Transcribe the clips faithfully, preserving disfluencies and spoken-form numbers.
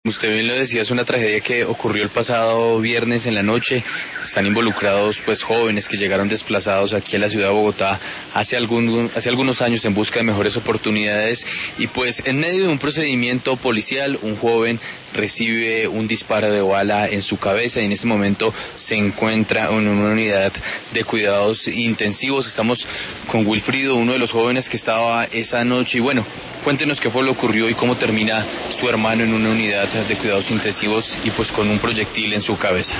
Usted bien lo decía, es una tragedia que ocurrió el pasado viernes en la noche. Están involucrados pues jóvenes que llegaron desplazados aquí a la ciudad de Bogotá hace, algún, hace algunos años en busca de mejores oportunidades y pues en medio de un procedimiento policial un joven recibe un disparo de bala en su cabeza y en este momento se encuentra en una unidad de cuidados intensivos. Estamos con Wilfrido, uno de los jóvenes que estaba esa noche y bueno, cuéntenos qué fue lo que ocurrió y cómo termina su hermano en una unidad de cuidados intensivos y pues con un proyectil en su cabeza.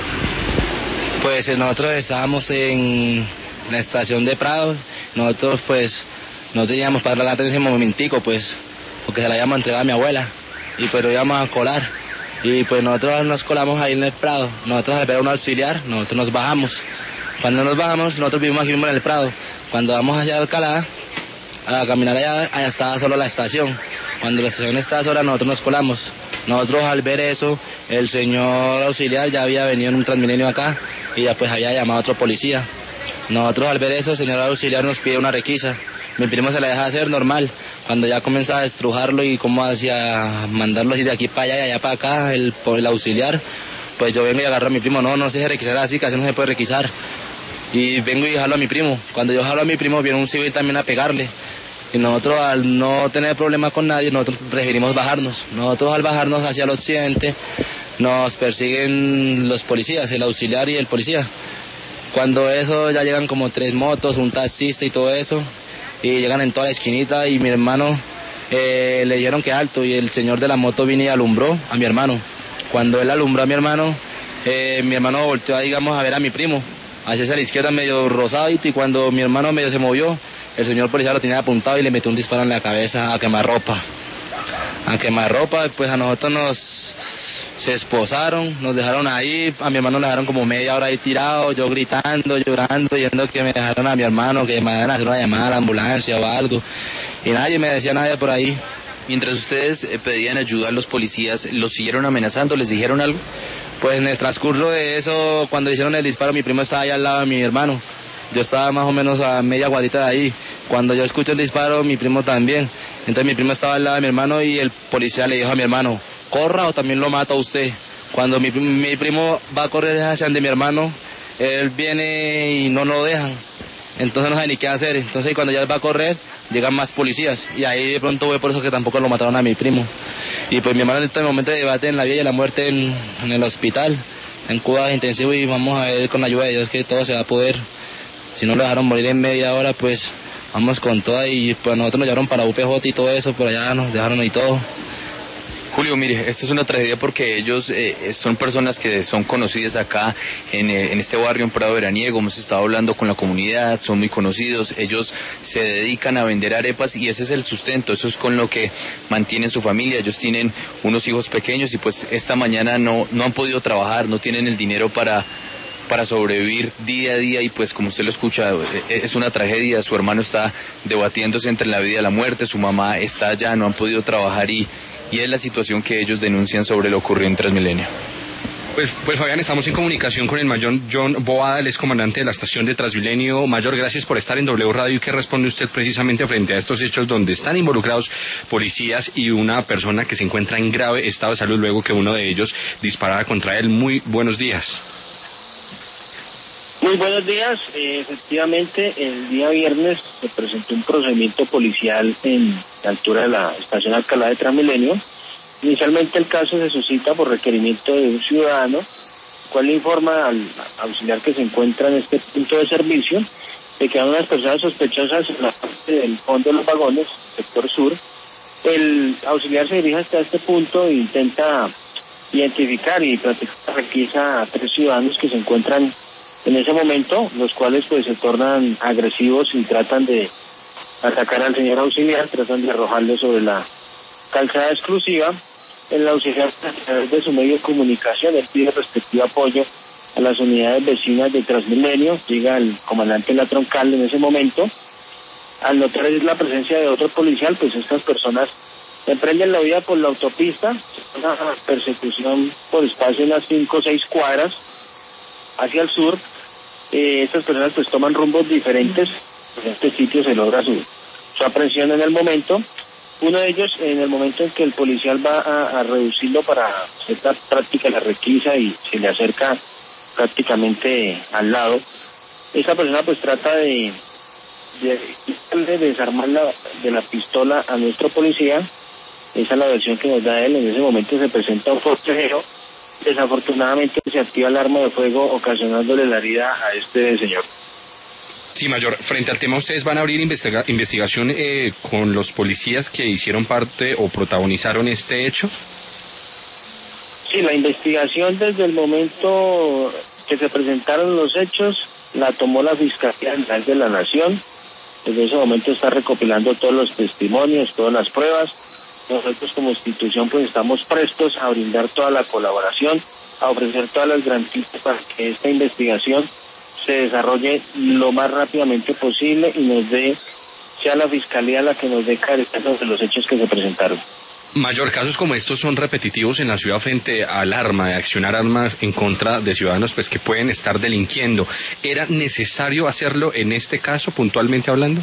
Pues nosotros estábamos en la estación de Prado, nosotros pues no teníamos para la en ese momentico pues, porque se la habíamos entregado a mi abuela y pues lo íbamos a colar y pues nosotros nos colamos ahí en el Prado, nosotros al ver a un auxiliar, nosotros nos bajamos, cuando nos bajamos nosotros vivimos aquí mismo en el Prado, cuando vamos allá a Alcalá a caminar allá, allá estaba solo la estación, cuando la estación estaba sola nosotros nos colamos. Nosotros al ver eso, el señor auxiliar ya había venido en un Transmilenio acá y ya pues había llamado a otro policía. Nosotros al ver eso, el señor auxiliar nos pide una requisa. Mi primo se la deja hacer normal. Cuando ya comienza a estrujarlo y como hacia mandarlo así de aquí para allá y allá para acá, el, el auxiliar, pues yo vengo y agarro a mi primo. No, no se deje requisar así, que así no se puede requisar. Y vengo y jalo a mi primo. Cuando yo jalo a mi primo, viene un civil también a pegarle. Y nosotros al no tener problemas con nadie, nosotros preferimos bajarnos. Nosotros al bajarnos hacia el occidente, nos persiguen los policías, el auxiliar y el policía. Cuando eso ya llegan como tres motos, un taxista y todo eso, y llegan en toda la esquinita y mi hermano eh, le dijeron que alto y el señor de la moto vino y alumbró a mi hermano. Cuando él alumbró a mi hermano, eh, mi hermano volteó, digamos, a ver a mi primo, hacia la izquierda medio rosadito y cuando mi hermano medio se movió, el señor policía lo tenía apuntado y le metió un disparo en la cabeza a quemarropa. A quemarropa, pues a nosotros nos se esposaron, nos dejaron ahí, a mi hermano le dejaron como media hora ahí tirado, yo gritando, llorando, yendo que me dejaron a mi hermano, que me dejaran hacer una llamada a la ambulancia o algo. Y nadie me decía nada por ahí. Mientras ustedes pedían ayuda a los policías, ¿los siguieron amenazando? ¿Les dijeron algo? Pues en el transcurso de eso, cuando hicieron el disparo, mi primo estaba ahí al lado de mi hermano. Yo estaba más o menos a media guarita de ahí. Cuando yo escucho el disparo, mi primo también. Entonces mi primo estaba al lado de mi hermano y el policía le dijo a mi hermano, corra o también lo mata usted. Cuando mi, mi primo va a correr hacia donde mi hermano, él viene y no lo dejan. Entonces no sabe ni qué hacer. Entonces cuando ya él va a correr, llegan más policías. Y ahí de pronto fue por eso que tampoco lo mataron a mi primo. Y pues mi hermano en este momento de debate en la vida y la muerte en, en el hospital, en cuidados intensivos y vamos a ver con la ayuda de Dios que todo se va a poder. Si no lo dejaron morir en media hora, pues vamos con toda y pues nosotros nos llevaron para U P J y todo eso, por allá nos dejaron ahí todo. Julio, mire, esta es una tragedia porque ellos eh, son personas que son conocidas acá en, en este barrio en Prado Veraniego, hemos estado hablando con la comunidad, son muy conocidos, ellos se dedican a vender arepas y ese es el sustento, eso es con lo que mantienen su familia, ellos tienen unos hijos pequeños y pues esta mañana no, no han podido trabajar, no tienen el dinero para... para sobrevivir día a día y pues como usted lo escucha es una tragedia, su hermano está debatiéndose entre la vida y la muerte, su mamá está allá, no han podido trabajar y, y es la situación que ellos denuncian sobre lo ocurrido en Transmilenio. Pues, pues Fabián, estamos en comunicación con el mayor John Boada, el excomandante de la estación de Transmilenio. Mayor, gracias por estar en W Radio. ¿Y qué responde usted precisamente frente a estos hechos donde están involucrados policías y una persona que se encuentra en grave estado de salud luego que uno de ellos disparara contra él? Muy buenos días. Muy buenos días, eh, efectivamente el día viernes se presentó un procedimiento policial en la altura de la estación Alcalá de Transmilenio. Inicialmente el caso se suscita por requerimiento de un ciudadano, el cual le informa al auxiliar que se encuentra en este punto de servicio de que hay unas personas sospechosas en la parte del fondo de los vagones, sector sur. El auxiliar se dirige hasta este punto e intenta identificar y practicar requisa a tres ciudadanos que se encuentran en ese momento, los cuales pues se tornan agresivos y tratan de atacar al señor auxiliar, tratan de arrojarle sobre la calzada exclusiva. El auxiliar, a través de su medio de comunicación, él pide respectivo apoyo a las unidades vecinas de Transmilenio, llega el comandante de la troncal en ese momento. Al notar la presencia de otro policial, pues estas personas emprenden la huida por la autopista, una persecución por espacio de unas cinco o seis cuadras hacia el sur. Eh, estas personas pues toman rumbos diferentes, en este sitio se logra su, su aprehensión en el momento. Uno de ellos, en el momento en que el policial va a, a reducirlo para hacer la práctica de la requisa y se le acerca prácticamente al lado, esta persona pues trata de, de, de desarmar la, de la pistola a nuestro policía. Esa es la versión que nos da él. En ese momento se presenta un forcejeo. Desafortunadamente se activa el arma de fuego ocasionándole la herida a este señor. Sí, mayor, frente al tema, ¿ustedes van a abrir investiga investigación eh, con los policías que hicieron parte o protagonizaron este hecho? Sí, la investigación desde el momento que se presentaron los hechos la tomó la Fiscalía General de la Nación. Desde ese momento está recopilando todos los testimonios, todas las pruebas. Nosotros como institución pues estamos prestos a brindar toda la colaboración, a ofrecer todas las garantías para que esta investigación se desarrolle lo más rápidamente posible y nos dé, sea la Fiscalía la que nos dé claridad sobre los hechos que se presentaron. Mayor, casos como estos son repetitivos en la ciudad frente al arma, de accionar armas en contra de ciudadanos pues que pueden estar delinquiendo. ¿Era necesario hacerlo en este caso, puntualmente hablando?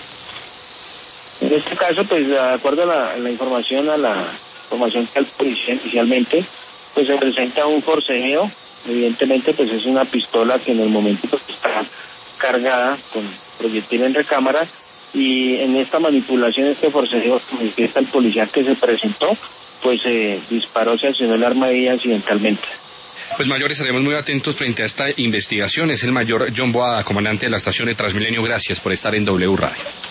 En este caso, pues de acuerdo a la, la información, a la información que al policía inicialmente, pues se presenta un forcejeo. Evidentemente, pues es una pistola que en el momento pues, está cargada con proyectil en recámara, y en esta manipulación, este forcejeo que manifiesta el policía que se presentó, pues se eh, disparó, se accionó el arma ahí accidentalmente. Pues mayor, estaremos muy atentos frente a esta investigación. Es el mayor John Boada, comandante de la estación de Transmilenio. Gracias por estar en W Radio.